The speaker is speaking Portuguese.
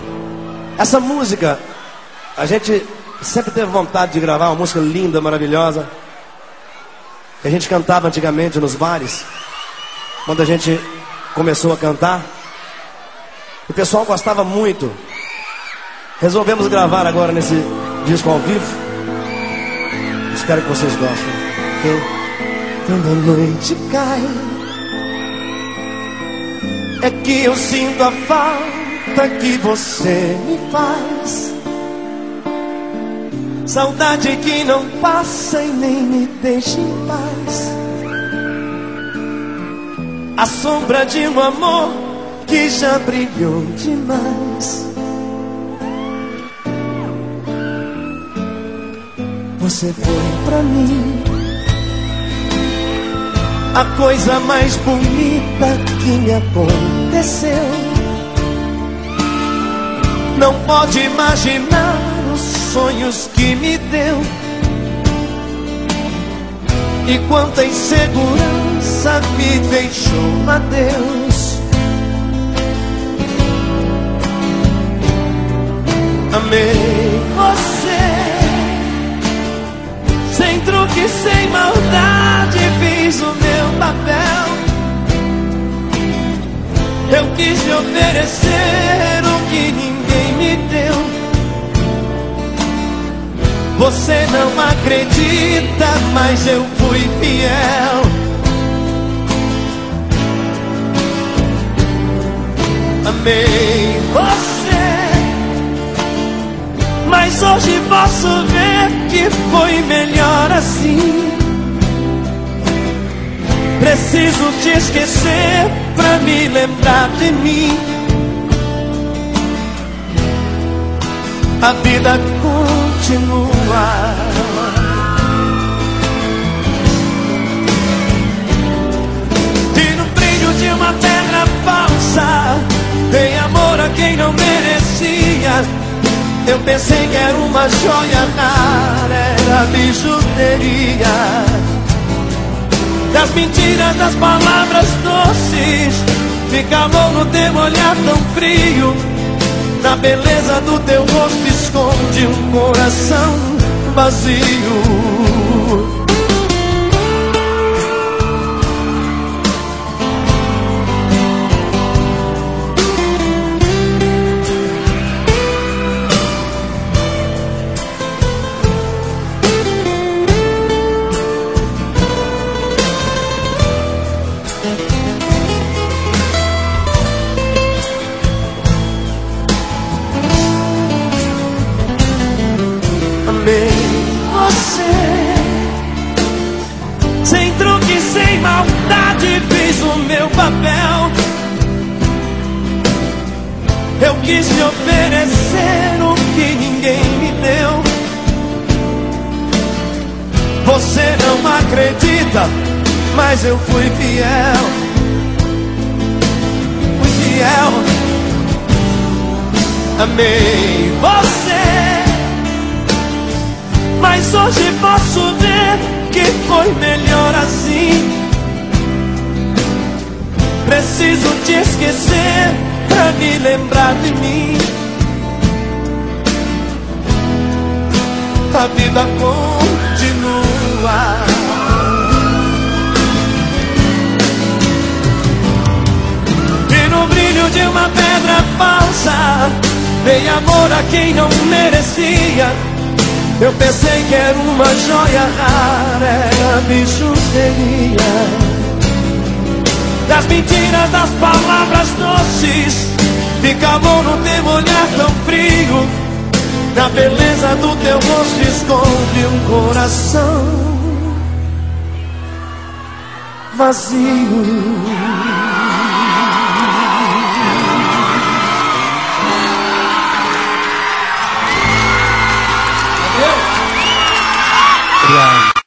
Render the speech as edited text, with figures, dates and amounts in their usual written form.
Essa música, a gente sempre teve vontade de gravar, uma música linda, maravilhosa, que a gente cantava antigamente nos bares, quando a gente começou a cantar. O pessoal gostava muito. Resolvemos gravar agora nesse disco ao vivo. Espero que vocês gostem, ok? Quando a noite cai, é que eu sinto a falta que você me faz. Saudade que não passa e nem me deixa em paz. A sombra de um amor que já brilhou demais. Você foi pra mim a coisa mais bonita que me aconteceu. Não pode imaginar os sonhos que me deu. E quanta insegurança me deixou, adeus. Amei você, sem truque, sem maldade, fiz o meu papel. Eu quis te oferecer o que ninguém me deu. Você não acredita, mas eu fui fiel. Amei você, mas hoje posso ver que foi melhor assim. Preciso te esquecer pra me lembrar de mim. A vida continua. E no brilho de uma pedra falsa, dei amor a quem não merecia. Eu pensei que era uma joia rara, era bijuteria. Das mentiras, das palavras doces, de calor no teu olhar tão frio. Na beleza do teu rosto esconde um coração vazio. Amei você, sem truque, sem maldade, fiz o meu papel. Eu quis te oferecer o que ninguém me deu. Você não acredita, mas eu fui fiel. Fui fiel. Amei você, mas hoje posso ver que foi melhor assim. Preciso te esquecer pra me lembrar de mim. A vida continua. E no brilho de uma pedra falsa, dei amor a quem não merecia. Eu pensei que era uma joia rara, era bijuteria. Das mentiras, das palavras doces, de calor no teu olhar tão frio. Na beleza do teu rosto esconde um coração vazio. Obrigado.